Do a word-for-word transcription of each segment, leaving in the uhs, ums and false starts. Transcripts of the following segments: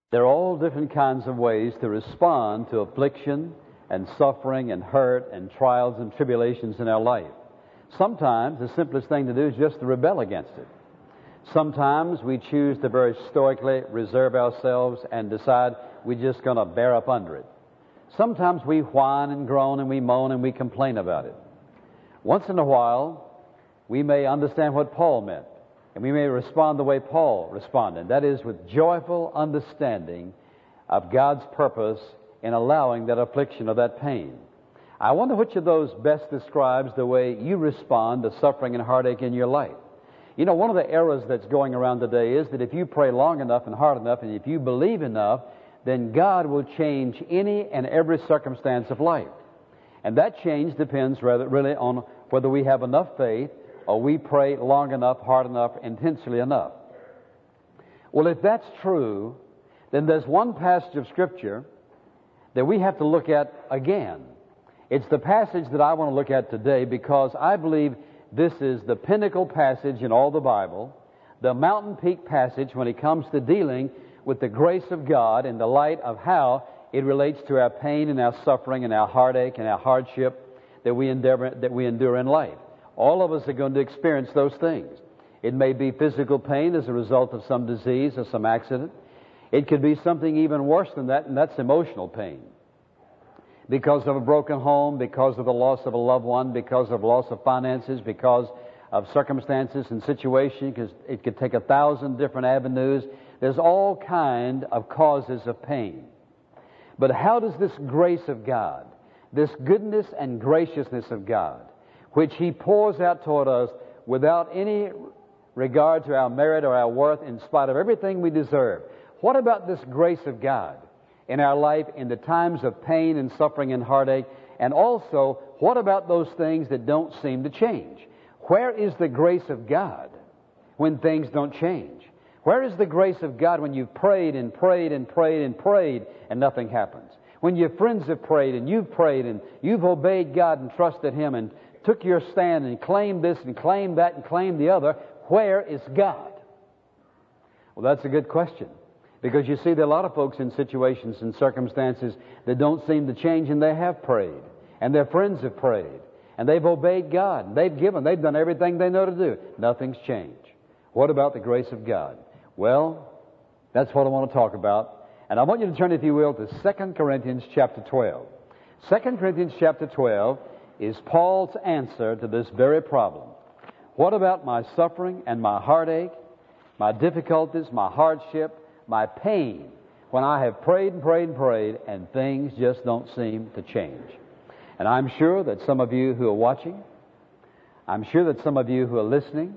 There are all different kinds of ways to respond to affliction and suffering and hurt and trials and tribulations in our life. Sometimes the simplest thing to do is just to rebel against it. Sometimes we choose to very stoically reserve ourselves and decide we're just going to bear up under it. Sometimes we whine and groan and we moan and we complain about it. Once in a while, we may understand what Paul meant, and we may respond the way Paul responded. That is, with joyful understanding of God's purpose in allowing that affliction or that pain. I wonder which of those best describes the way you respond to suffering and heartache in your life. You know, one of the errors that's going around today is that if you pray long enough and hard enough, and if you believe enough, then God will change any and every circumstance of life. And that change depends rather really on whether we have enough faith or we pray long enough, hard enough, intensely enough. Well, if that's true, then there's one passage of Scripture that we have to look at again. It's the passage that I want to look at today because I believe this is the pinnacle passage in all the Bible, the mountain peak passage when it comes to dealing with the grace of God in the light of how it relates to our pain and our suffering and our heartache and our hardship that we endeavor, that we endure in life. All of us are going to experience those things. It may be physical pain as a result of some disease or some accident. It could be something even worse than that, and that's emotional pain. Because of a broken home, because of the loss of a loved one, because of loss of finances, because of circumstances and situations, because it could take a thousand different avenues. There's all kind of causes of pain. But how does this grace of God, this goodness and graciousness of God, which He pours out toward us without any regard to our merit or our worth, in spite of everything we deserve, what about this grace of God in our life in the times of pain and suffering and heartache? And also, what about those things that don't seem to change? Where is the grace of God when things don't change? Where is the grace of God when you've prayed and prayed and prayed and prayed and nothing happens? When your friends have prayed and you've prayed and you've obeyed God and trusted Him and took your stand and claimed this and claimed that and claimed the other, where is God? Well, that's a good question. Because you see, there are a lot of folks in situations and circumstances that don't seem to change, and they have prayed, and their friends have prayed, and they've obeyed God, and they've given, they've done everything they know to do. Nothing's changed. What about the grace of God? Well, that's what I want to talk about. And I want you to turn, if you will, to Second Corinthians chapter twelve. Second Corinthians chapter twelve is Paul's answer to this very problem. What about my suffering and my heartache, my difficulties, my hardship, my pain, when I have prayed and prayed and prayed and things just don't seem to change? And I'm sure that some of you who are watching, I'm sure that some of you who are listening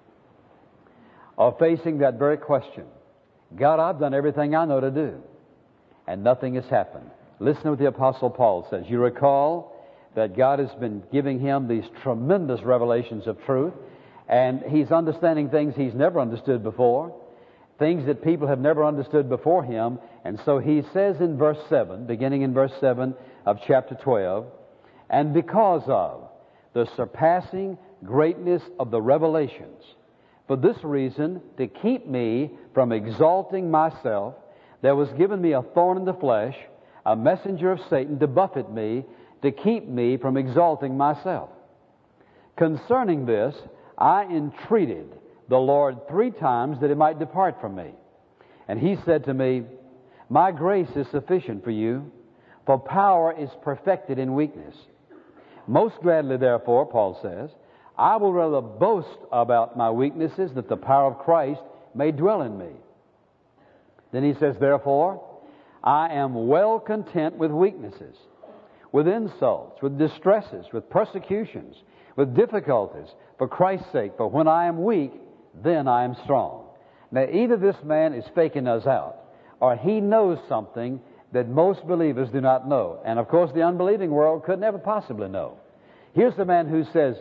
are facing that very question. God, I've done everything I know to do, and nothing has happened. Listen to what the Apostle Paul says. You recall that God has been giving him these tremendous revelations of truth, and he's understanding things he's never understood before, things that people have never understood before him. And so he says in verse seven, beginning in verse seven of chapter twelve, and because of the surpassing greatness of the revelations, for this reason, to keep me from exalting myself, there was given me a thorn in the flesh, a messenger of Satan to buffet me, to keep me from exalting myself. Concerning this, I entreated the Lord three times that it might depart from me. And He said to me, my grace is sufficient for you, for power is perfected in weakness. Most gladly, therefore, Paul says, I will rather boast about my weaknesses, that the power of Christ may dwell in me. Then he says, therefore, I am well content with weaknesses, with insults, with distresses, with persecutions, with difficulties, for Christ's sake. For when I am weak, then I am strong. Now, either this man is faking us out, or he knows something that most believers do not know. And, of course, the unbelieving world could never possibly know. Here's the man who says,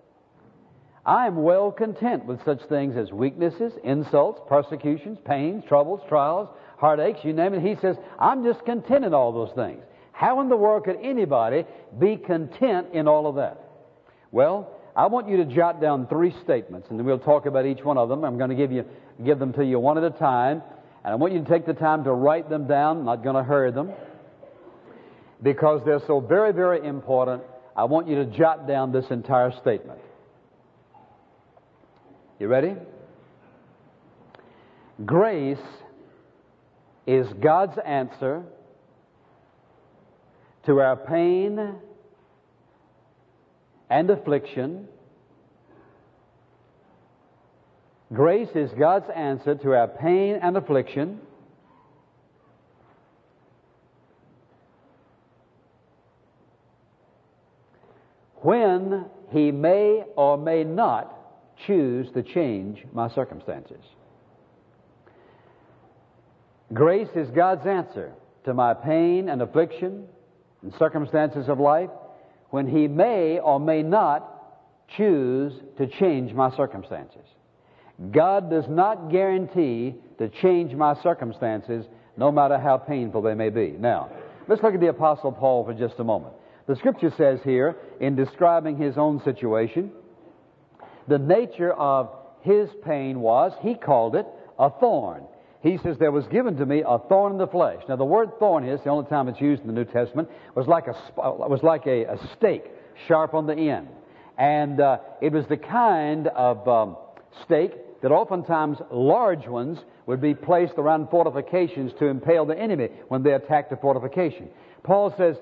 I am well content with such things as weaknesses, insults, persecutions, pains, troubles, trials, heartaches, you name it. He says, I'm just content in all those things. How in the world could anybody be content in all of that? Well, I want you to jot down three statements, and then we'll talk about each one of them. I'm going to give you give them to you one at a time. And I want you to take the time to write them down. I'm not going to hurry them, because they're so very, very important. I want you to jot down this entire statement. You ready? Grace is God's answer to our pain and affliction. Grace is God's answer to our pain and affliction. When He may or may not choose to change my circumstances. Grace is God's answer to my pain and affliction and circumstances of life, when He may or may not choose to change my circumstances. God does not guarantee to change my circumstances, no matter how painful they may be. Now, let's look at the Apostle Paul for just a moment. The Scripture says here, in describing his own situation, the nature of his pain was, he called it a thorn. He says, there was given to me a thorn in the flesh. Now, the word thorn is, the only time it's used in the New Testament, was like a, was like a, a stake, sharp on the end. And uh, it was the kind of um, stake that oftentimes large ones would be placed around fortifications to impale the enemy when they attacked a fortification. Paul says,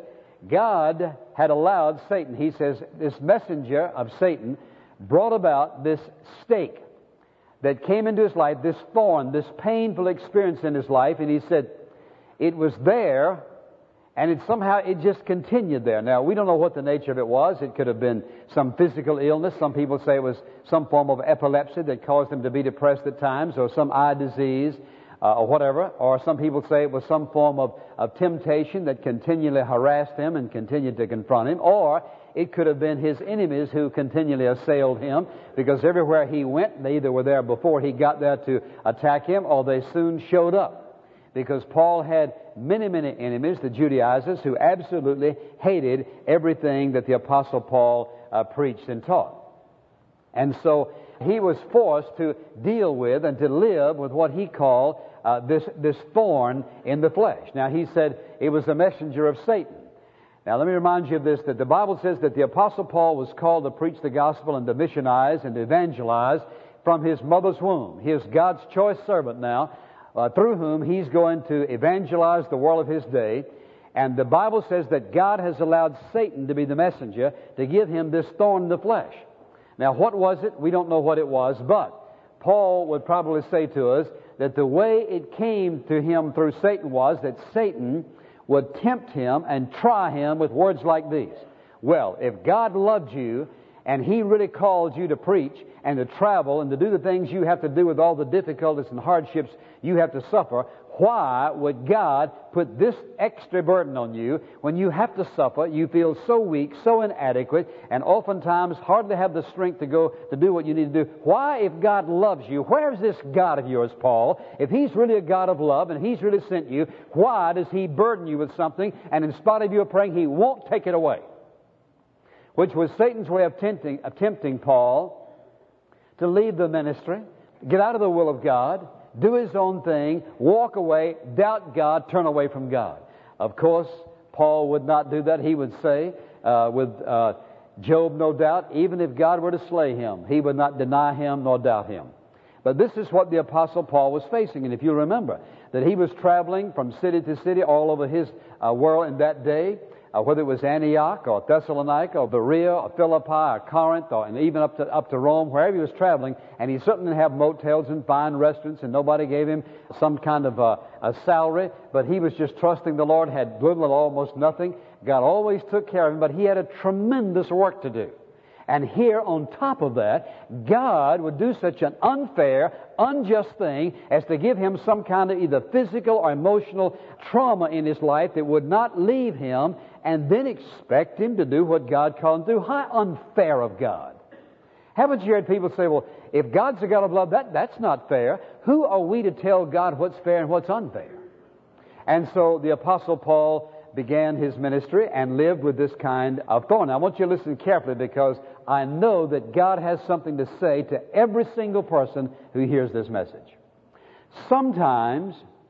God had allowed Satan, he says, this messenger of Satan brought about this stake that came into his life, this thorn, this painful experience in his life, and he said, it was there, and it somehow, it just continued there. Now, we don't know what the nature of it was. It could have been some physical illness. Some people say it was some form of epilepsy that caused him to be depressed at times, or some eye disease, uh, or whatever. Or some people say it was some form of, of temptation that continually harassed him and continued to confront him. Or it could have been his enemies who continually assailed him, because everywhere he went, they either were there before he got there to attack him, or they soon showed up. Because Paul had many, many enemies, the Judaizers, who absolutely hated everything that the Apostle Paul uh, preached and taught. And so he was forced to deal with and to live with what he called uh, this, this thorn in the flesh. Now, he said it was the messenger of Satan. Now, let me remind you of this, that the Bible says that the Apostle Paul was called to preach the gospel and to missionize and to evangelize from his mother's womb. He is God's choice servant now, Uh, through whom he's going to evangelize the world of his day. And the Bible says that God has allowed Satan to be the messenger to give him this thorn in the flesh. Now, what was it? We don't know what it was, but Paul would probably say to us that the way it came to him through Satan was that Satan would tempt him and try him with words like these. Well, if God loved you, and He really called you to preach and to travel and to do the things you have to do with all the difficulties and hardships you have to suffer, why would God put this extra burden on you when you have to suffer? You feel so weak, so inadequate, and oftentimes hardly have the strength to go to do what you need to do. Why, if God loves you, where is this God of yours, Paul? If He's really a God of love and He's really sent you, why does He burden you with something, and in spite of your praying, He won't take it away? Which was Satan's way of tempting, of tempting Paul to leave the ministry, get out of the will of God, do his own thing, walk away, doubt God, turn away from God. Of course, Paul would not do that. He would say, uh, with uh, Job, no doubt, even if God were to slay him, he would not deny him nor doubt him. But this is what the Apostle Paul was facing. And if you remember that he was traveling from city to city all over his uh, world in that day, Uh, whether it was Antioch or Thessalonica or Berea or Philippi or Corinth or and even up to up to Rome, wherever he was traveling, and he certainly didn't have motels and fine restaurants, and nobody gave him some kind of a, a salary, but he was just trusting the Lord, had little or almost nothing. God always took care of him, but he had a tremendous work to do. And here, on top of that, God would do such an unfair, unjust thing as to give him some kind of either physical or emotional trauma in his life that would not leave him, and then expect him to do what God called him to do. How unfair of God. Haven't you heard people say, well, if God's a God of love, that, that's not fair. Who are we to tell God what's fair and what's unfair? And so the Apostle Paul began his ministry and lived with this kind of thorn. Now, I want you to listen carefully, because I know that God has something to say to every single person who hears this message. Sometimes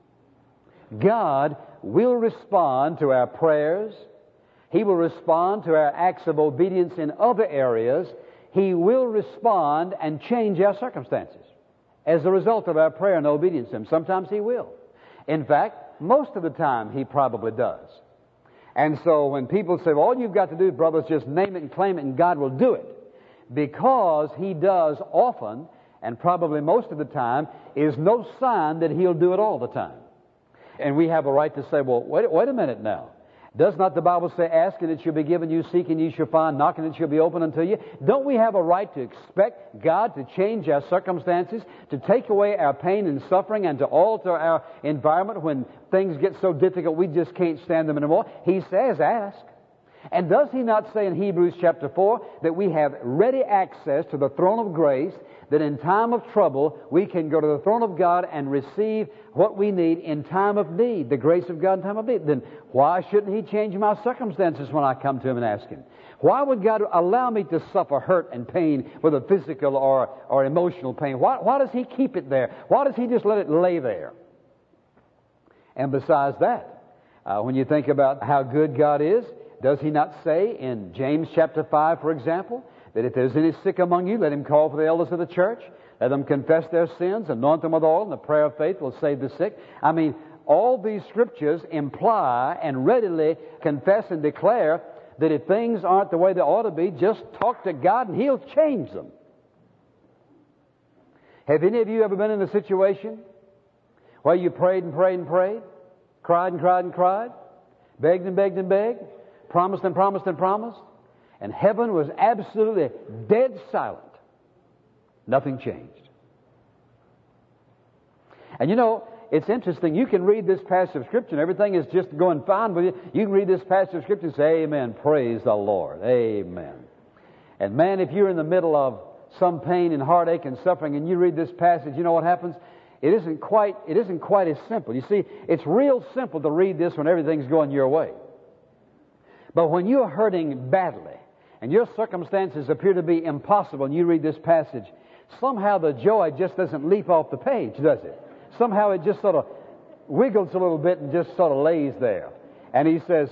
God will respond to our prayers. He will respond to our acts of obedience in other areas. He will respond and change our circumstances as a result of our prayer and obedience to Him. Sometimes He will. In fact, most of the time He probably does. And so when people say, well, all you've got to do, brothers, just name it and claim it and God will do it, because He does often, and probably most of the time, is no sign that He'll do it all the time. And we have a right to say, well, wait, wait a minute now. Does not the Bible say, ask and it shall be given you, seek and ye shall find, knock and it shall be opened unto you? Don't we have a right to expect God to change our circumstances, to take away our pain and suffering, and to alter our environment when things get so difficult we just can't stand them anymore? He says, ask. And does He not say in Hebrews chapter four that we have ready access to the throne of grace, that in time of trouble we can go to the throne of God and receive what we need in time of need, the grace of God in time of need? Then why shouldn't He change my circumstances when I come to Him and ask Him? Why would God allow me to suffer hurt and pain, whether physical or, or emotional pain? Why, why does He keep it there? Why does He just let it lay there? And besides that, uh, when you think about how good God is, does He not say in James chapter five, for example, that if there's any sick among you, let him call for the elders of the church, let them confess their sins, anoint them with oil, and the prayer of faith will save the sick? I mean, all these scriptures imply and readily confess and declare that if things aren't the way they ought to be, just talk to God and He'll change them. Have any of you ever been in a situation where you prayed and prayed and prayed, cried and cried and cried, begged and begged and begged, promised and promised and promised, and heaven was absolutely dead silent? Nothing changed. And you know, it's interesting. You can read this passage of Scripture and everything is just going fine with you. You can read this passage of Scripture and say, amen, praise the Lord, amen. And man, if you're in the middle of some pain and heartache and suffering and you read this passage, you know what happens? It isn't quite, it isn't quite as simple. You see, it's real simple to read this when everything's going your way. But when you're hurting badly and your circumstances appear to be impossible and you read this passage, somehow the joy just doesn't leap off the page, does it? Somehow it just sort of wiggles a little bit and just sort of lays there. And he says,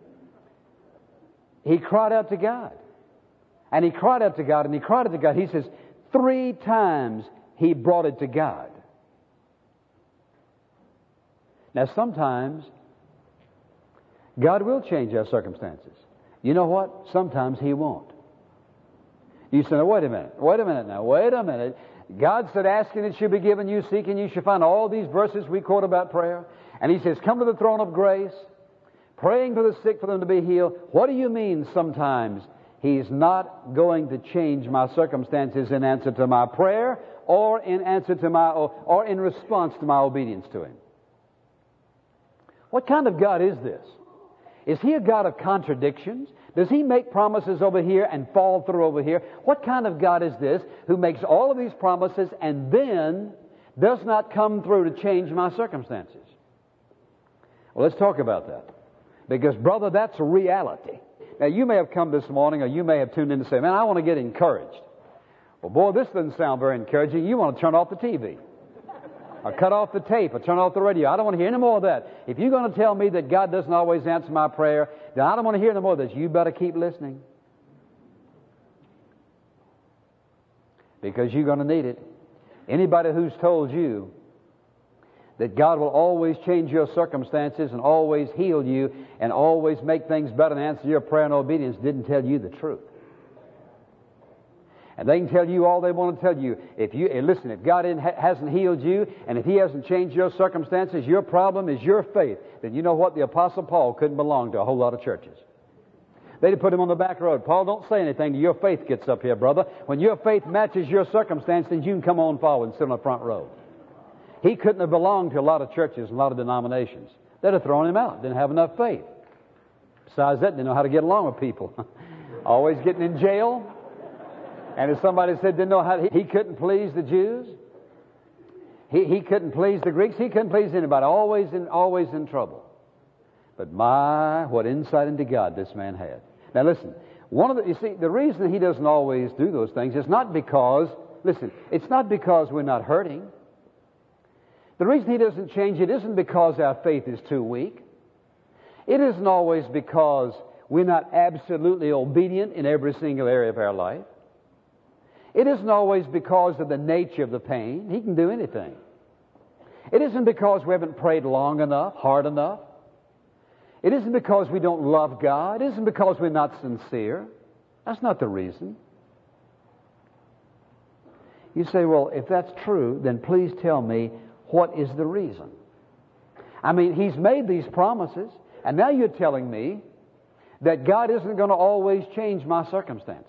he cried out to God. And he cried out to God and he cried out to God. He says, three times he brought it to God. Now sometimes God will change our circumstances. You know what? Sometimes He won't. You say, now, wait a minute, wait a minute now, wait a minute. God said, ask and it shall be given you, seek and you shall find. All these verses we quote about prayer. And He says, come to the throne of grace, praying for the sick for them to be healed. What do you mean sometimes He's not going to change my circumstances in answer to my prayer or in answer to my, or, or in response to my obedience to Him? What kind of God is this? Is He a God of contradictions? Does He make promises over here and fall through over here? What kind of God is this who makes all of these promises and then does not come through to change my circumstances? Well, let's talk about that. Because, brother, that's a reality. Now, you may have come this morning or you may have tuned in to say, man, I want to get encouraged. Well, boy, this doesn't sound very encouraging. You want to turn off the T V. Or cut off the tape, or turn off the radio. I don't want to hear any more of that. If you're going to tell me that God doesn't always answer my prayer, then I don't want to hear any more of this. You better keep listening. Because you're going to need it. Anybody who's told you that God will always change your circumstances and always heal you and always make things better and answer your prayer and obedience didn't tell you the truth. And they can tell you all they want to tell you. If you and listen, if God hasn't healed you, and if He hasn't changed your circumstances, your problem is your faith. Then you know what? The Apostle Paul couldn't belong to a whole lot of churches. They'd put him on the back road. Paul, don't say anything till your faith gets up here, brother. When your faith matches your circumstances, you can come on forward and sit on the front row. He couldn't have belonged to a lot of churches and a lot of denominations. They'd have thrown him out. Didn't have enough faith. Besides that, didn't know how to get along with people. Always getting in jail. And as somebody said, didn't know how to, he couldn't please the Jews. He, he couldn't please the Greeks. He couldn't please anybody. Always in, always in trouble. But my, what insight into God this man had. Now listen, one of the, you see, the reason he doesn't always do those things is not because, listen, it's not because we're not hurting. The reason He doesn't change it isn't because our faith is too weak. It isn't always because we're not absolutely obedient in every single area of our life. It isn't always because of the nature of the pain. He can do anything. It isn't because we haven't prayed long enough, hard enough. It isn't because we don't love God. It isn't because we're not sincere. That's not the reason. You say, well, if that's true, then please tell me, what is the reason? I mean, He's made these promises, and now you're telling me that God isn't going to always change my circumstances.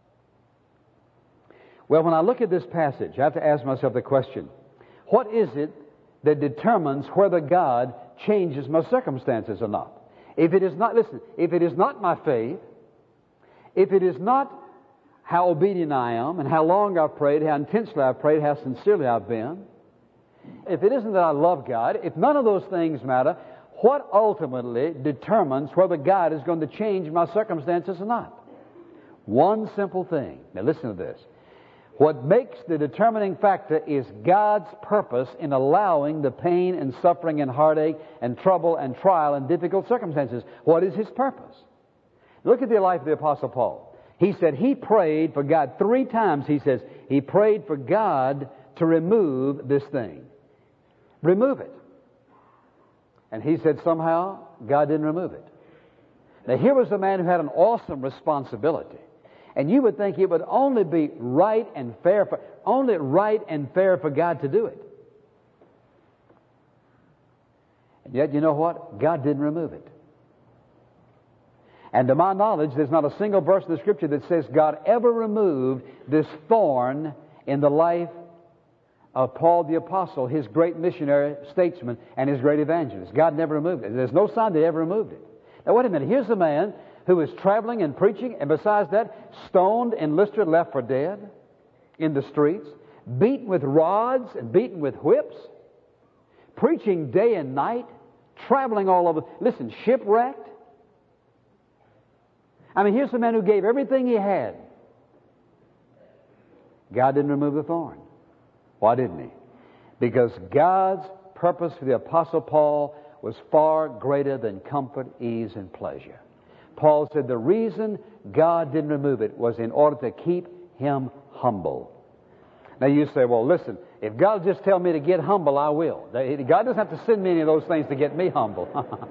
Well, when I look at this passage, I have to ask myself the question, what is it that determines whether God changes my circumstances or not? If it is not, listen, if it is not my faith, if it is not how obedient I am and how long I've prayed, how intensely I've prayed, how sincerely I've been, if it isn't that I love God, if none of those things matter, what ultimately determines whether God is going to change my circumstances or not? One simple thing. Now listen to this. What makes the determining factor is God's purpose in allowing the pain and suffering and heartache and trouble and trial and difficult circumstances. What is His purpose? Look at the life of the Apostle Paul. He said he prayed for God three times. He says he prayed for God to remove this thing. Remove it. And he said somehow God didn't remove it. Now here was a man who had an awesome responsibility. And you would think it would only be right and fair for, only right and fair for God to do it. And yet, you know what? God didn't remove it. And to my knowledge, there's not a single verse in the Scripture that says God ever removed this thorn in the life of Paul the Apostle, his great missionary, statesman, and his great evangelist. God never removed it. There's no sign that He ever removed it. Now, wait a minute. Here's a man who is traveling and preaching, and besides that, stoned in Lystra, left for dead in the streets, beaten with rods and beaten with whips, preaching day and night, traveling all over. Listen, shipwrecked. I mean, here's a man who gave everything he had. God didn't remove the thorn. Why didn't He? Because God's purpose for the Apostle Paul was far greater than comfort, ease, and pleasure. Paul said the reason God didn't remove it was in order to keep him humble. Now you say, well, listen, if God will just tell me to get humble, I will. God doesn't have to send me any of those things to get me humble.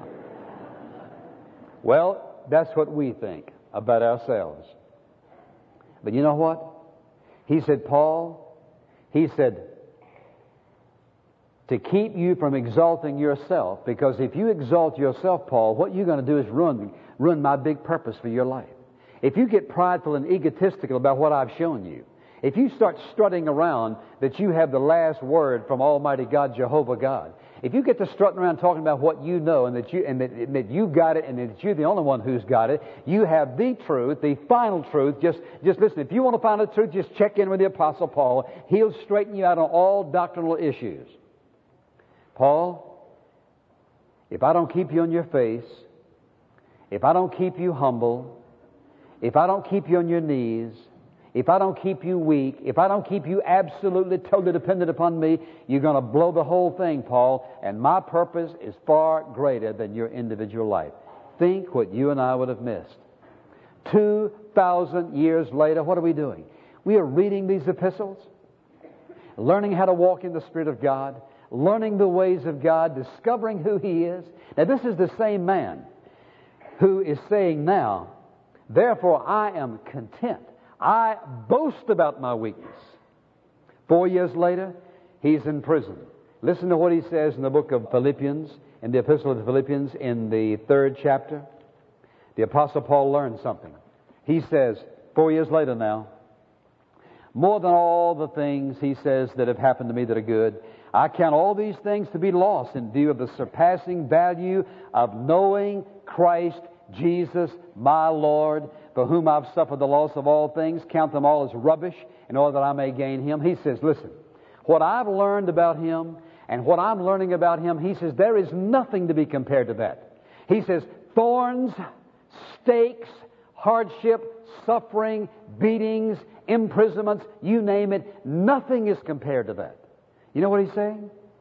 Well, that's what we think about ourselves. But you know what? He said, Paul, he said, to keep you from exalting yourself, because if you exalt yourself, Paul, what you're going to do is ruin, ruin my big purpose for your life. If you get prideful and egotistical about what I've shown you, if you start strutting around that you have the last word from Almighty God, Jehovah God, if you get to strutting around talking about what you know and that you and that, and that you got it and that you're the only one who's got it, you have the truth, the final truth. Just, just listen. If you want to find the truth, just check in with the Apostle Paul. He'll straighten you out on all doctrinal issues. Paul, if I don't keep you on your face, if I don't keep you humble, if I don't keep you on your knees, if I don't keep you weak, if I don't keep you absolutely, totally dependent upon me, you're going to blow the whole thing, Paul, and my purpose is far greater than your individual life. Think what you and I would have missed. Two thousand years later, what are we doing? We are reading these epistles, learning how to walk in the Spirit of God, learning the ways of God, discovering who He is. Now, this is the same man who is saying now, therefore I am content. I boast about my weakness. Four years later, he's in prison. Listen to what he says in the book of Philippians, in the epistle of the Philippians, in the third chapter. The Apostle Paul learned something. He says, four years later now, more than all the things, he says, that have happened to me that are good, I count all these things to be lost in view of the surpassing value of knowing Christ Jesus, my Lord, for whom I've suffered the loss of all things, count them all as rubbish in order that I may gain Him. He says, listen, what I've learned about Him and what I'm learning about Him, he says, there is nothing to be compared to that. He says, thorns, stakes, hardship, suffering, beatings, imprisonments, you name it, nothing is compared to that. You know what he's saying?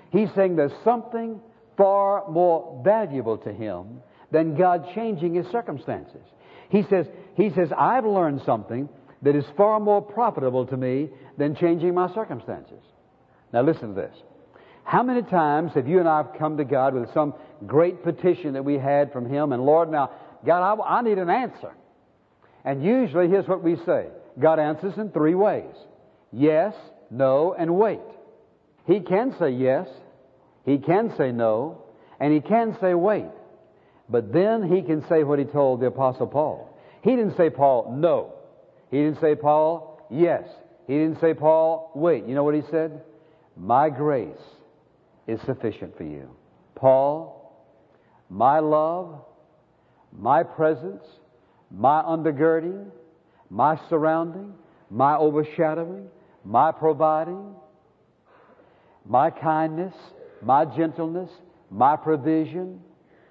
He's saying there's something far more valuable to him than God changing his circumstances. He says, he says, I've learned something that is far more profitable to me than changing my circumstances. Now listen to this. How many times have you and I come to God with some great petition that we had from Him, and Lord, now, God, I, I need an answer. And usually, here's what we say. God answers in three ways. Yes, no, and wait. He can say yes, He can say no, and He can say wait. But then He can say what He told the Apostle Paul. He didn't say, Paul, no. He didn't say, Paul, yes. He didn't say, Paul, wait. You know what he said? My grace is sufficient for you. Paul, my love, my presence, my undergirding, my surrounding, my overshadowing, my providing, my kindness, my gentleness, my provision.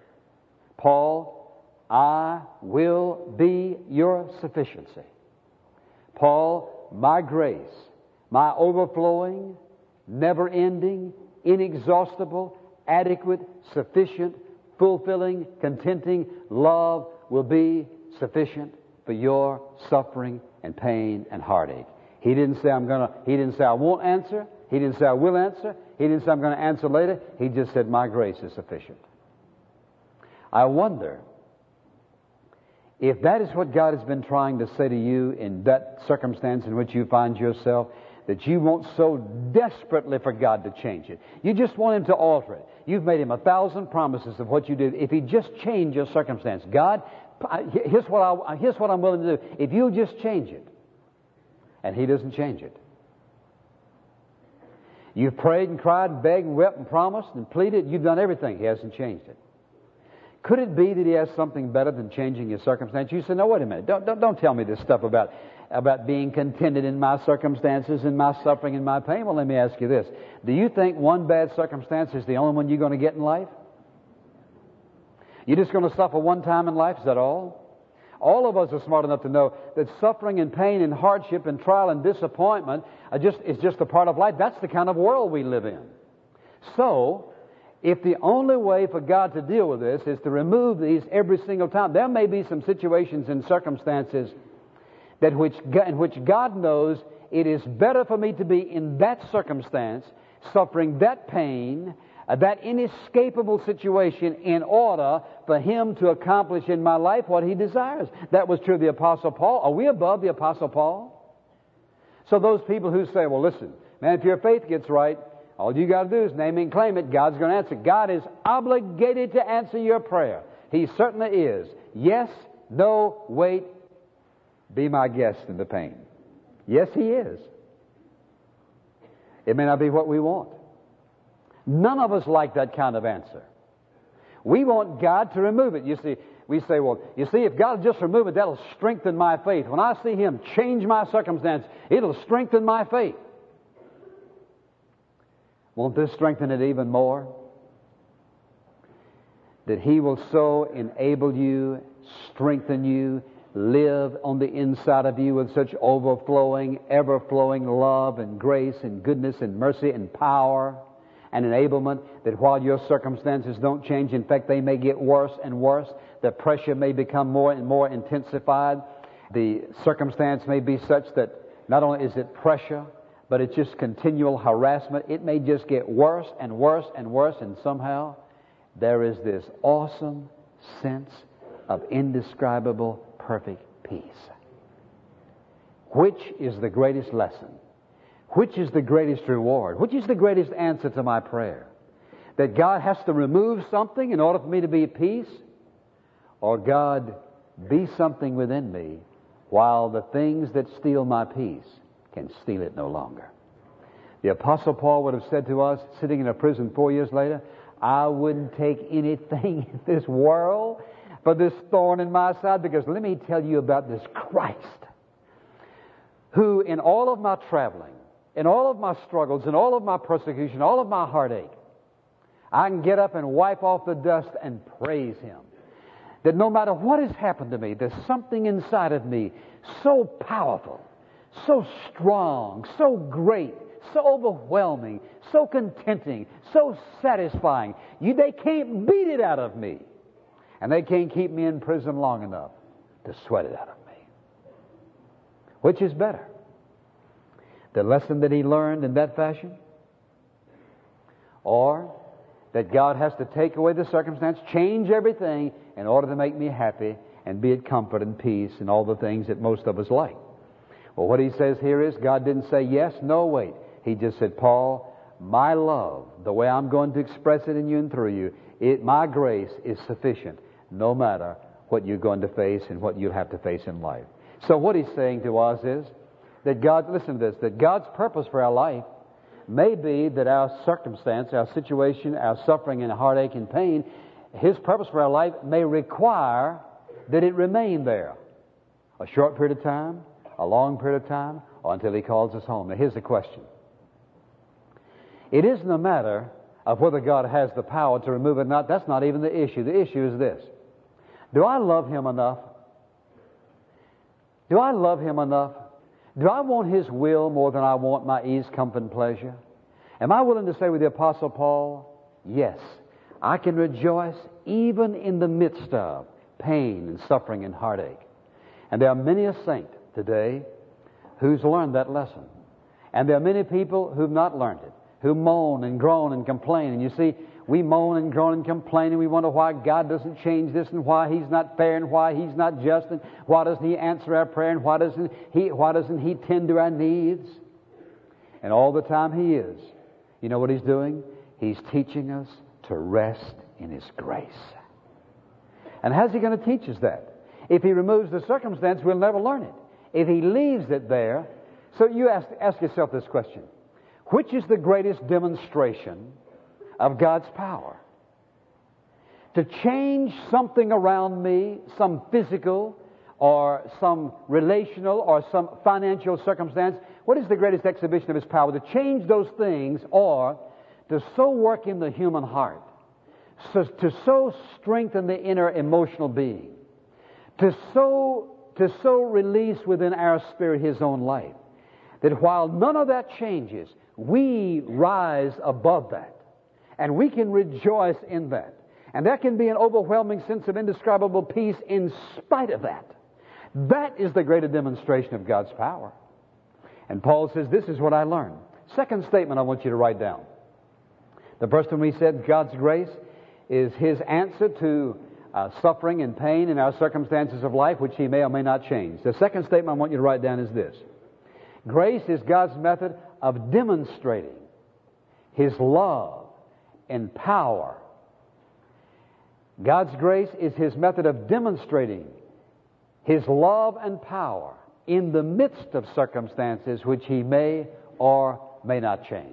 Paul, I will be your sufficiency. Paul, my grace, my overflowing, never-ending, inexhaustible, adequate, sufficient, fulfilling, contenting love will be sufficient for your suffering and pain and heartache. He didn't say I'm gonna, he didn't say I won't answer. He didn't say I will answer. He didn't say I'm going to answer later. He just said my grace is sufficient. I wonder if that is what God has been trying to say to you in that circumstance in which you find yourself, that you want so desperately for God to change it. You just want Him to alter it. You've made Him a thousand promises of what you did. If He just changed your circumstance, God, here's what, I, here's what I'm willing to do. If you'll just change it. And He doesn't change it. You've prayed and cried and begged and wept and promised and pleaded. You've done everything. He hasn't changed it. Could it be that He has something better than changing your circumstance? You say, no, wait a minute. Don't, don't, don't tell me this stuff about, about being contented in my circumstances and my suffering and my pain. Well, let me ask you this. Do you think one bad circumstance is the only one you're going to get in life? You're just going to suffer one time in life? Is that all? All of us are smart enough to know that suffering and pain and hardship and trial and disappointment are just, is just a part of life. That's the kind of world we live in. So, if the only way for God to deal with this is to remove these every single time, there may be some situations and circumstances that which, in which God knows it is better for me to be in that circumstance, suffering that pain, uh, that inescapable situation, in order for Him to accomplish in my life what He desires. That was true of the Apostle Paul. Are we above the Apostle Paul? So those people who say, well, listen, man, if your faith gets right, all you got to do is name and claim it. God's going to answer. God is obligated to answer your prayer. He certainly is. Yes, no, wait, be my guest in the pain. Yes, He is. It may not be what we want. None of us like that kind of answer. We want God to remove it. You see, we say, well, you see, if God will just remove it, that'll strengthen my faith. When I see Him change my circumstance, it'll strengthen my faith. Won't this strengthen it even more? That He will so enable you, strengthen you, live on the inside of you with such overflowing, ever-flowing love and grace and goodness and mercy and power and enablement, that while your circumstances don't change, in fact, they may get worse and worse. The pressure may become more and more intensified. The circumstance may be such that not only is it pressure, but it's just continual harassment. It may just get worse and worse and worse, and somehow there is this awesome sense of indescribable, perfect peace. Which is the greatest lesson? Which is the greatest reward? Which is the greatest answer to my prayer? That God has to remove something in order for me to be at peace? Or God be something within me while the things that steal my peace can steal it no longer? The Apostle Paul would have said to us, sitting in a prison four years later, I wouldn't take anything in this world for this thorn in my side, because let me tell you about this Christ, who in all of my traveling, in all of my struggles, in all of my persecution, all of my heartache, I can get up and wipe off the dust and praise Him. That no matter what has happened to me, there's something inside of me so powerful, so strong, so great, so overwhelming, so contenting, so satisfying. You, they can't beat it out of me. And they can't keep me in prison long enough to sweat it out of me. Which is better? The lesson that he learned in that fashion? Or that God has to take away the circumstance, change everything in order to make me happy and be at comfort and peace and all the things that most of us like? Well, what he says here is God didn't say yes, no, wait. He just said, Paul, my love, the way I'm going to express it in you and through you, it, my grace is sufficient no matter what you're going to face and what you'll have to face in life. So what he's saying to us is that God, listen to this, that God's purpose for our life may be that our circumstance, our situation, our suffering and heartache and pain, His purpose for our life may require that it remain there a short period of time, a long period of time, or until He calls us home. Now here's the question. It isn't a matter of whether God has the power to remove it or not. That's not even the issue. The issue is this. Do I love Him enough? Do I love Him enough? Do I want His will more than I want my ease, comfort, and pleasure? Am I willing to say with the Apostle Paul, yes, I can rejoice even in the midst of pain and suffering and heartache. And there are many a saint today who's learned that lesson. And there are many people who've not learned it, who moan and groan and complain. And you see, we moan and groan and complain, and we wonder why God doesn't change this, and why He's not fair, and why He's not just, and why doesn't He answer our prayer, and why doesn't He, why doesn't He tend to our needs? And all the time He is. You know what He's doing? He's teaching us to rest in His grace. And how's He going to teach us that? If He removes the circumstance, we'll never learn it. If He leaves it there, so you ask, ask yourself this question. Which is the greatest demonstration of God's power? To change something around me, some physical or some relational or some financial circumstance, what is the greatest exhibition of His power? To change those things, or to so work in the human heart, so, to so strengthen the inner emotional being, to so, to so release within our spirit His own life, that while none of that changes, we rise above that. And we can rejoice in that. And there can be an overwhelming sense of indescribable peace in spite of that. That is the greater demonstration of God's power. And Paul says, this is what I learned. Second statement I want you to write down. The first one we said, God's grace is His answer to uh, suffering and pain in our circumstances of life, which He may or may not change. The second statement I want you to write down is this. Grace is God's method of demonstrating His love and power. God's grace is His method of demonstrating His love and power in the midst of circumstances which He may or may not change.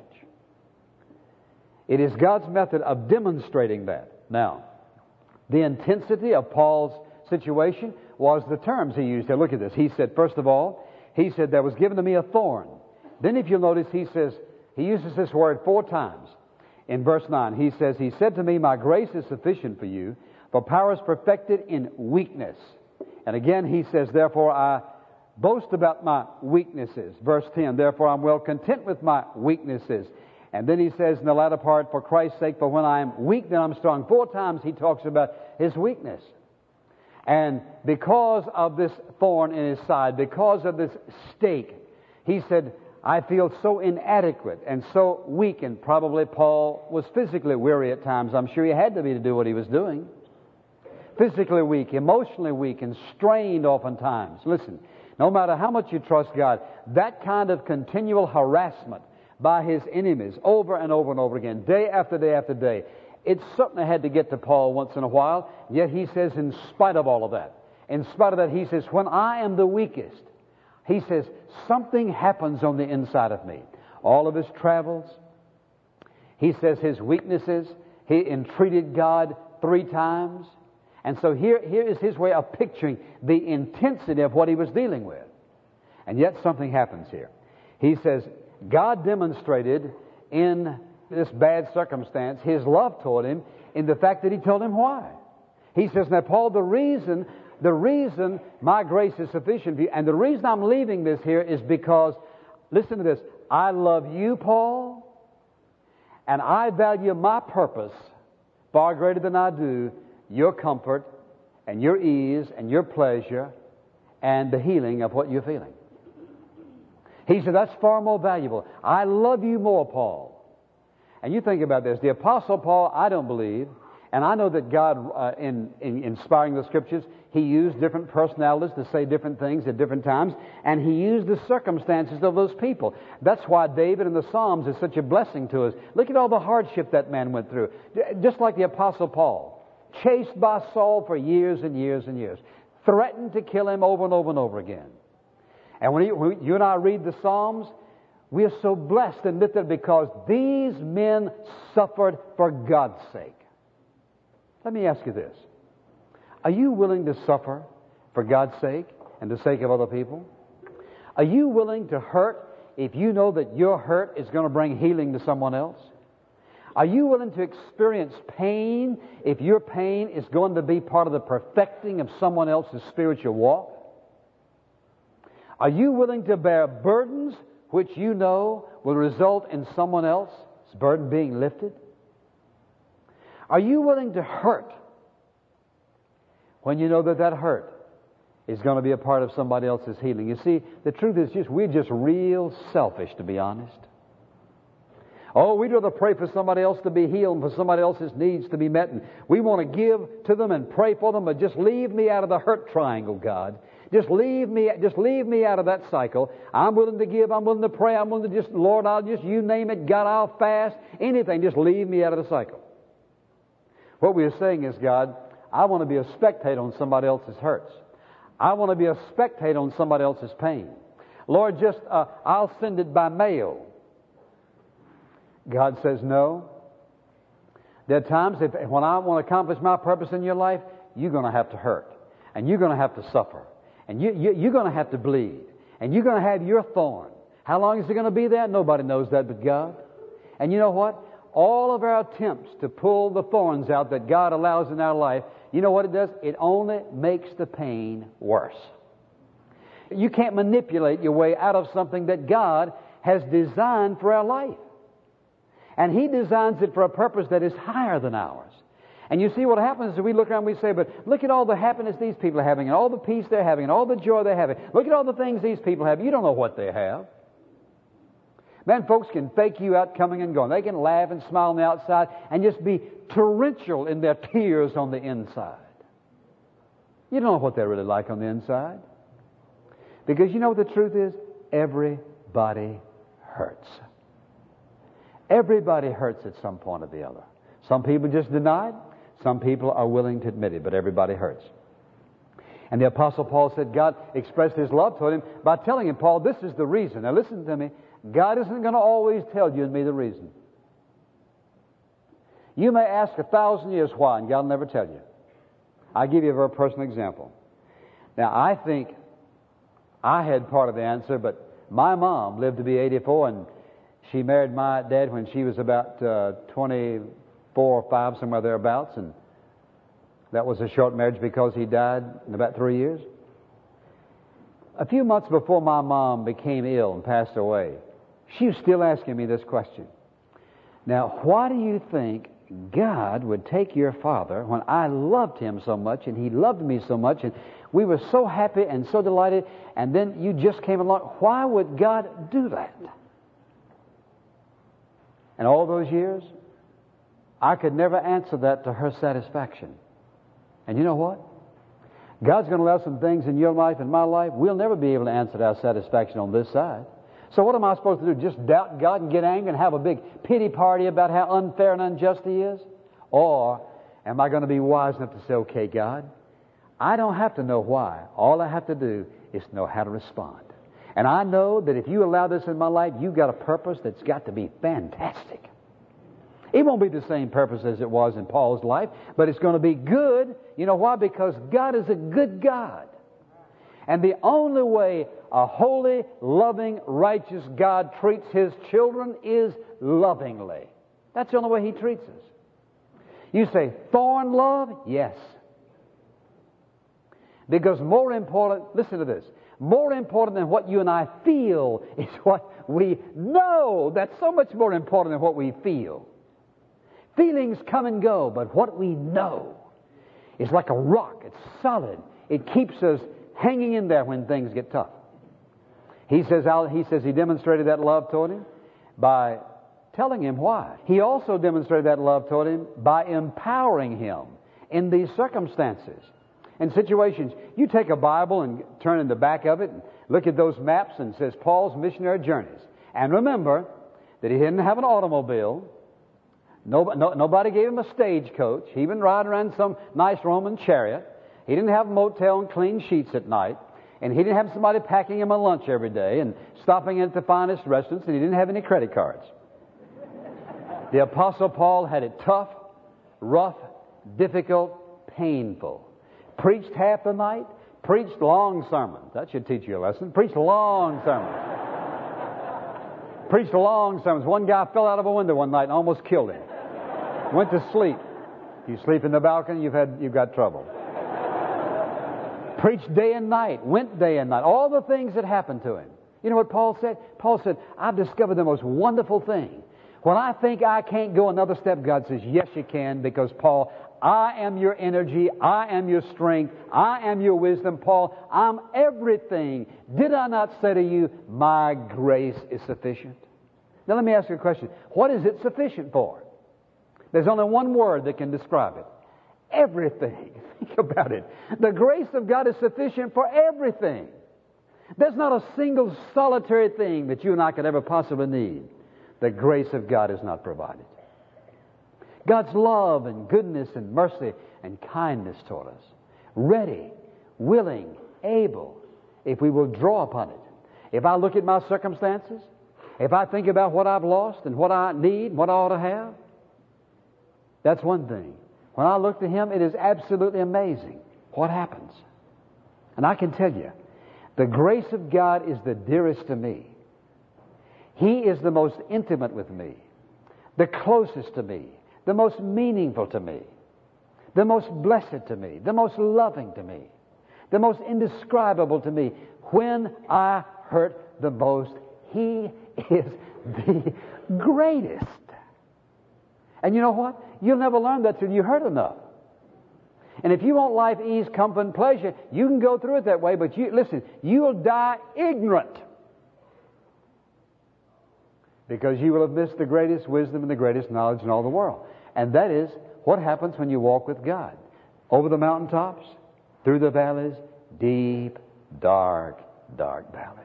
It is God's method of demonstrating that. Now, the intensity of Paul's situation was the terms he used. Now look at this. He said, first of all, he said, there was given to me a thorn. Then if you'll notice, he says, he uses this word four times. In verse nine, he says, He said to me, my grace is sufficient for you, for power is perfected in weakness. And again, he says, therefore I boast about my weaknesses. Verse ten, therefore I'm well content with my weaknesses. And then he says in the latter part, for Christ's sake, for when I am weak, then I'm strong. Four times he talks about his weakness. And because of this thorn in his side, because of this stake, he said, I feel so inadequate and so weak. And probably Paul was physically weary at times. I'm sure he had to be to do what he was doing. Physically weak, emotionally weak, and strained oftentimes. Listen, no matter how much you trust God, that kind of continual harassment by his enemies over and over and over again, day after day after day, it certainly had to get to Paul once in a while. Yet he says, in spite of all of that, in spite of that, he says, when I am the weakest, he says, something happens on the inside of me. All of his travels, he says his weaknesses, he entreated God three times. And so here, here is his way of picturing the intensity of what he was dealing with. And yet something happens here. He says, God demonstrated in this bad circumstance His love toward him in the fact that He told him why. He says, now Paul, the reason, the reason my grace is sufficient for you, and the reason I'm leaving this here is because, listen to this, I love you, Paul, and I value my purpose far greater than I do your comfort and your ease and your pleasure and the healing of what you're feeling. He said, that's far more valuable. I love you more, Paul. And you think about this. The Apostle Paul, I don't believe, and I know that God, uh, in, in inspiring the Scriptures, He used different personalities to say different things at different times, and He used the circumstances of those people. That's why David in the Psalms is such a blessing to us. Look at all the hardship that man went through. Just like the Apostle Paul, chased by Saul for years and years and years, threatened to kill him over and over and over again. And when you, when you and I read the Psalms, we are so blessed and lifted because these men suffered for God's sake. Let me ask you this. Are you willing to suffer for God's sake and the sake of other people? Are you willing to hurt if you know that your hurt is going to bring healing to someone else? Are you willing to experience pain if your pain is going to be part of the perfecting of someone else's spiritual walk? Are you willing to bear burdens which you know will result in someone else's burden being lifted? Are you willing to hurt when you know that that hurt is going to be a part of somebody else's healing? You see, the truth is just we're just real selfish, to be honest. Oh, we'd rather pray for somebody else to be healed and for somebody else's needs to be met. And we want to give to them and pray for them, but just leave me out of the hurt triangle, God. Just leave me, just leave me out of that cycle. I'm willing to give, I'm willing to pray, I'm willing to just, Lord, I'll just, you name it, God, I'll fast, anything. Just leave me out of the cycle. What we are saying is, God, I want to be a spectator on somebody else's hurts. I want to be a spectator on somebody else's pain. Lord, just, uh, I'll send it by mail. God says, no. There are times if, when I want to accomplish my purpose in your life, you're going to have to hurt. And you're going to have to suffer. And you, you, you're going to have to bleed. And you're going to have your thorn. How long is it going to be there? Nobody knows that but God. And you know what? All of our attempts to pull the thorns out that God allows in our life, you know what it does? It only makes the pain worse. You can't manipulate your way out of something that God has designed for our life. And He designs it for a purpose that is higher than ours. And you see what happens is we look around and we say, but look at all the happiness these people are having and all the peace they're having and all the joy they're having. Look at all the things these people have. You don't know what they have. Man, folks can fake you out coming and going. They can laugh and smile on the outside and just be torrential in their tears on the inside. You don't know what they're really like on the inside. Because you know what the truth is? Everybody hurts. Everybody hurts at some point or the other. Some people just deny it. Some people are willing to admit it, but everybody hurts. And the Apostle Paul said God expressed His love toward him by telling him, Paul, this is the reason. Now listen to me. God isn't going to always tell you and me the reason. You may ask a thousand years why, and God will never tell you. I'll give you a very personal example. Now, I think I had part of the answer, but my mom lived to be eighty-four, and she married my dad when she was about uh, twenty-four or five, somewhere thereabouts, and that was a short marriage because he died in about three years. A few months before my mom became ill and passed away, she was still asking me this question. Now, why do you think God would take your father when I loved him so much and he loved me so much and we were so happy and so delighted, and then you just came along? Why would God do that? And all those years, I could never answer that to her satisfaction. And you know what? God's going to allow some things in your life and my life we'll never be able to answer to our satisfaction on this side. So what am I supposed to do? Just doubt God and get angry and have a big pity party about how unfair and unjust He is? Or am I going to be wise enough to say, okay, God, I don't have to know why. All I have to do is know how to respond. And I know that if you allow this in my life, you've got a purpose that's got to be fantastic. It won't be the same purpose as it was in Paul's life, but it's going to be good. You know why? Because God is a good God. And the only way a holy, loving, righteous God treats His children is lovingly. That's the only way He treats us. You say, thorn love? Yes. Because more important, listen to this, More important than what you and I feel is what we know. That's so much more important than what we feel. Feelings come and go, but what we know is like a rock. It's solid. It keeps us hanging in there when things get tough. He says, he says he demonstrated that love toward him by telling him why. He also demonstrated that love toward him by empowering him in these circumstances and situations. You take a Bible and turn in the back of it and look at those maps and it says Paul's missionary journeys. And remember that he didn't have an automobile. Nobody, no, nobody gave him a stagecoach. He didn't ride around some nice Roman chariot. He didn't have a motel and clean sheets at night. And he didn't have somebody packing him a lunch every day and stopping at the finest restaurants. And he didn't have any credit cards. The Apostle Paul had it tough, rough, difficult, painful. Preached half the night, preached long sermons. That should teach you a lesson. Preached long sermons. Preached long sermons. One guy fell out of a window one night and almost killed him. Went to sleep. You sleep in the balcony, you've had you've got trouble. Preached day and night, went day and night. All the things that happened to him. You know what Paul said? Paul said, I've discovered the most wonderful thing. When I think I can't go another step, God says, yes, you can, because, Paul, I am your energy, I am your strength, I am your wisdom. Paul, I'm everything. Did I not say to you, my grace is sufficient? Now let me ask you a question. What is it sufficient for? There's only one word that can describe it. Everything. Think about it. The grace of God is sufficient for everything. There's not a single solitary thing that you and I could ever possibly need. The grace of God is not provided. God's love and goodness and mercy and kindness toward us. Ready, willing, able, if we will draw upon it. If I look at my circumstances, if I think about what I've lost and what I need, what I ought to have, that's one thing. When I look to Him, it is absolutely amazing what happens. And I can tell you, the grace of God is the dearest to me. He is the most intimate with me, the closest to me, the most meaningful to me, the most blessed to me, the most loving to me, the most indescribable to me. When I hurt the most, He is the greatest. And you know what? You'll never learn that till you hurt enough. And if you want life, ease, comfort, and pleasure, you can go through it that way, but you listen, you'll die ignorant. Because you will have missed the greatest wisdom and the greatest knowledge in all the world. And that is what happens when you walk with God. Over the mountaintops, through the valleys, deep, dark, dark valleys.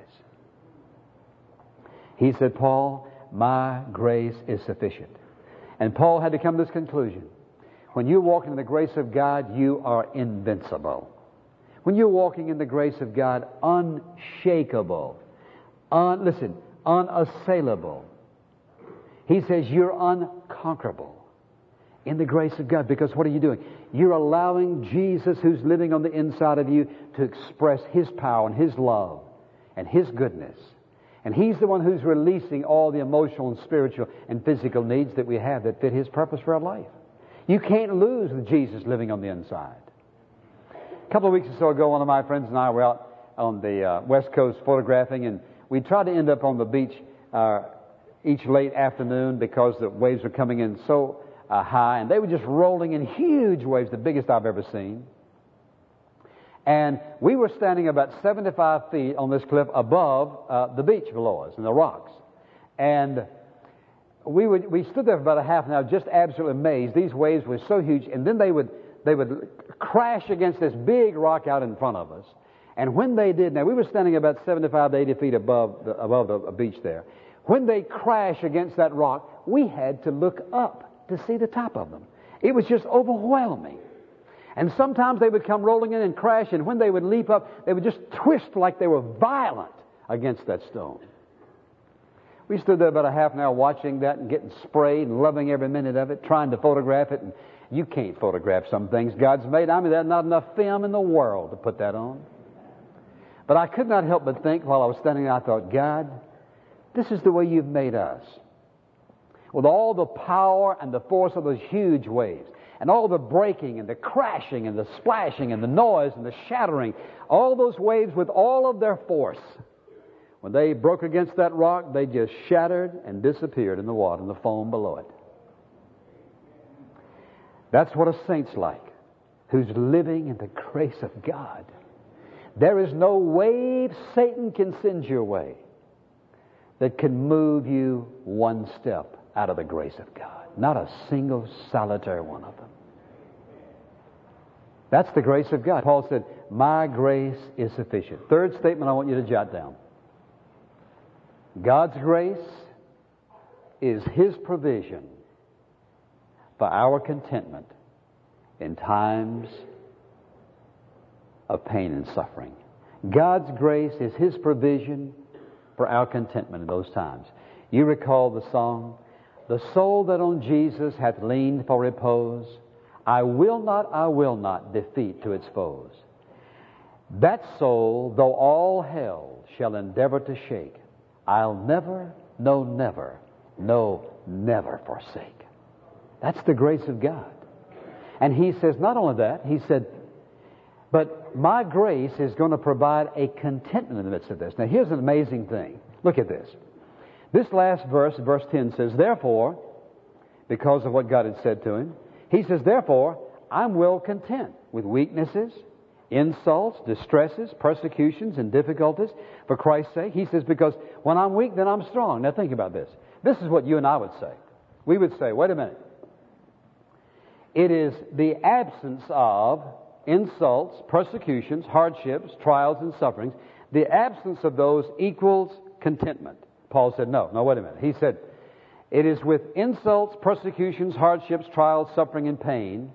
He said, Paul, my grace is sufficient. And Paul had to come to this conclusion. When you're walking in the grace of God, you are invincible. When you're walking in the grace of God, unshakable. Un, listen, unassailable. He says you're unconquerable in the grace of God. Because what are you doing? You're allowing Jesus, who's living on the inside of you, to express His power and His love and His goodness. And He's the one who's releasing all the emotional and spiritual and physical needs that we have that fit His purpose for our life. You can't lose with Jesus living on the inside. A couple of weeks or so ago, one of my friends and I were out on the uh, West Coast photographing, and we tried to end up on the beach uh, each late afternoon because the waves were coming in so uh, high, and they were just rolling in huge waves, the biggest I've ever seen. And we were standing about seventy-five feet on this cliff above uh, the beach below us and the rocks. And we would we stood there for about a half an hour, just absolutely amazed. These waves were so huge, and then they would they would crash against this big rock out in front of us. And when they did, now we were standing about seventy-five to eighty feet above the, above the beach there. When they crashed against that rock, we had to look up to see the top of them. It was just overwhelming. And sometimes they would come rolling in and crash, and when they would leap up, they would just twist like they were violent against that stone. We stood there about a half an hour watching that and getting sprayed and loving every minute of it, trying to photograph it. And you can't photograph some things God's made. I mean, there's not enough film in the world to put that on. But I could not help but think while I was standing there, I thought, God, this is the way You've made us. With all the power and the force of those huge waves. and all the breaking and the crashing and the splashing and the noise and the shattering, all those waves with all of their force, when they broke against that rock, they just shattered and disappeared in the water and the foam below it. That's what a saint's like, who's living in the grace of God. There is no wave Satan can send your way that can move you one step out of the grace of God. Not a single solitary one of them. That's the grace of God. Paul said, my grace is sufficient. Third statement I want you to jot down. God's grace is His provision for our contentment in times of pain and suffering. God's grace is His provision for our contentment in those times. You recall the song, the soul that on Jesus hath leaned for repose, I will not, I will not defeat to its foes. That soul, though all hell shall endeavor to shake, I'll never, no never, no never forsake. That's the grace of God. And He says not only that, He said, but my grace is going to provide a contentment in the midst of this. Now here's an amazing thing. Look at this. This last verse, verse ten says, therefore, because of what God had said to him, he says, therefore, I'm well content with weaknesses, insults, distresses, persecutions, and difficulties for Christ's sake. He says, because when I'm weak, then I'm strong. Now think about this. This is what you and I would say. We would say, wait a minute. It is the absence of insults, persecutions, hardships, trials, and sufferings. The absence of those equals contentment. Paul said, no, no, wait a minute. He said, it is with insults, persecutions, hardships, trials, suffering, and pain.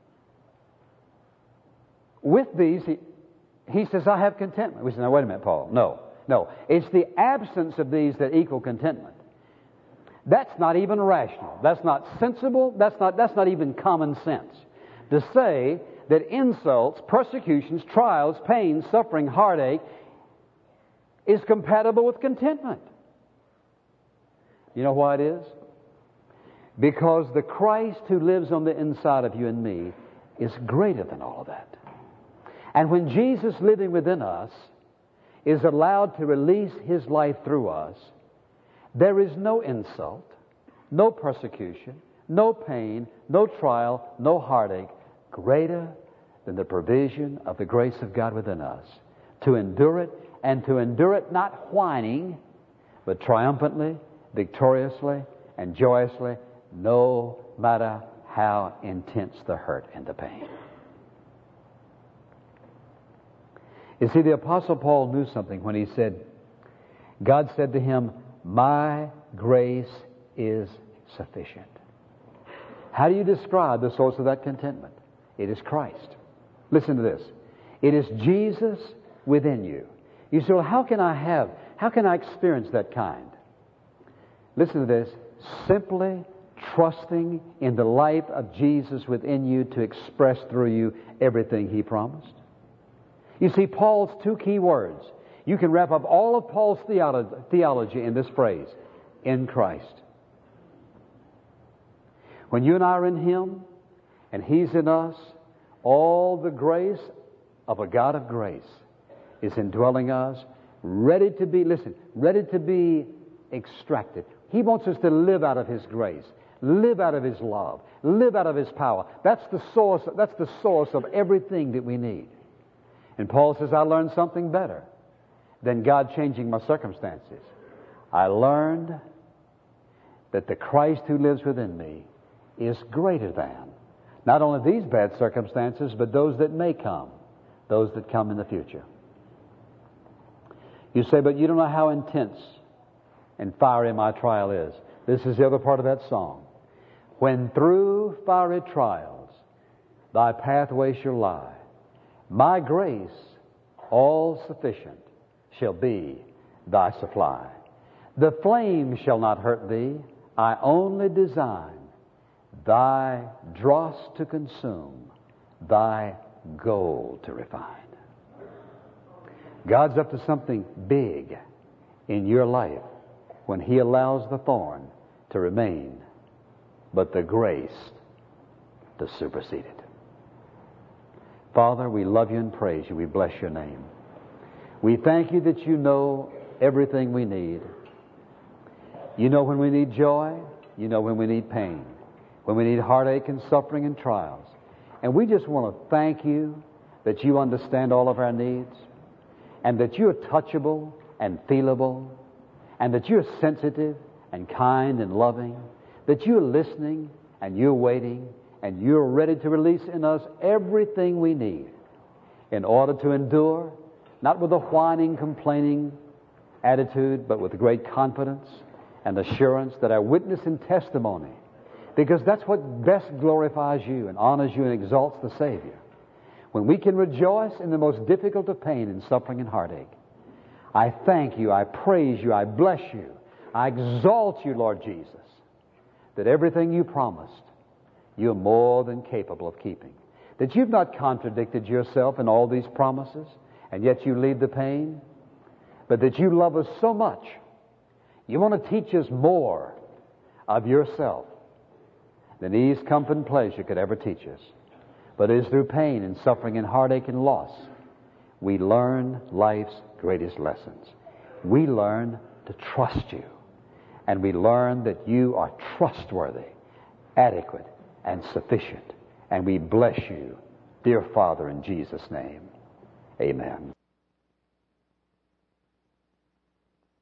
With these, he, he says, I have contentment. We say, no, wait a minute, Paul. No, no. It's the absence of these that equal contentment. That's not even rational. That's not sensible. That's not, that's not even common sense. To say that insults, persecutions, trials, pain, suffering, heartache is compatible with contentment. You know why it is? Because the Christ who lives on the inside of you and me is greater than all of that. And when Jesus living within us is allowed to release His life through us, there is no insult, no persecution, no pain, no trial, no heartache greater than the provision of the grace of God within us to endure it, and to endure it not whining, but triumphantly, victoriously, and joyously, no matter how intense the hurt and the pain. You see, the Apostle Paul knew something when he said, God said to him, my grace is sufficient. How do you describe the source of that contentment? It is Christ. Listen to this. It is Jesus within you. You say, well, how can I have, how can I experience that kind? Listen to this. Simply trusting in the life of Jesus within you to express through you everything He promised. You see, Paul's two key words. You can wrap up all of Paul's theology in this phrase, in Christ. When you and I are in Him, and He's in us, all the grace of a God of grace is indwelling us, ready to be, listen, ready to be extracted. He wants us to live out of His grace, live out of His love, live out of His power. That's the source, that's the source of everything that we need. And Paul says, I learned something better than God changing my circumstances. I learned that the Christ who lives within me is greater than not only these bad circumstances, but those that may come, those that come in the future. You say, but you don't know how intense and fiery my trial is. This is the other part of that song. When through fiery trials thy pathway shall lie, my grace, all sufficient, shall be thy supply. The flame shall not hurt thee. I only design thy dross to consume, thy gold to refine. God's up to something big in your life when He allows the thorn to remain, but the grace to supersede it. Father, we love you and praise you. We bless your name. We thank you that you know everything we need. You know when we need joy. You know when we need pain. When we need heartache and suffering and trials. And we just want to thank you that you understand all of our needs, and that you're touchable and feelable, and that you're sensitive and kind and loving, that you're listening and you're waiting, and you're ready to release in us everything we need in order to endure, not with a whining, complaining attitude, but with great confidence and assurance that our witness and testimony, because that's what best glorifies you and honors you and exalts the Savior. When we can rejoice in the most difficult of pain and suffering and heartache, I thank you, I praise you, I bless you, I exalt you, Lord Jesus, that everything you promised, you're more than capable of keeping. That you've not contradicted yourself in all these promises, and yet you leave the pain, but that you love us so much, you want to teach us more of yourself than ease, comfort, and pleasure could ever teach us. But it is through pain and suffering and heartache and loss we learn life's greatest lessons. We learn to trust you. And we learn that you are trustworthy, adequate, and sufficient. And we bless you, dear Father, in Jesus' name. Amen.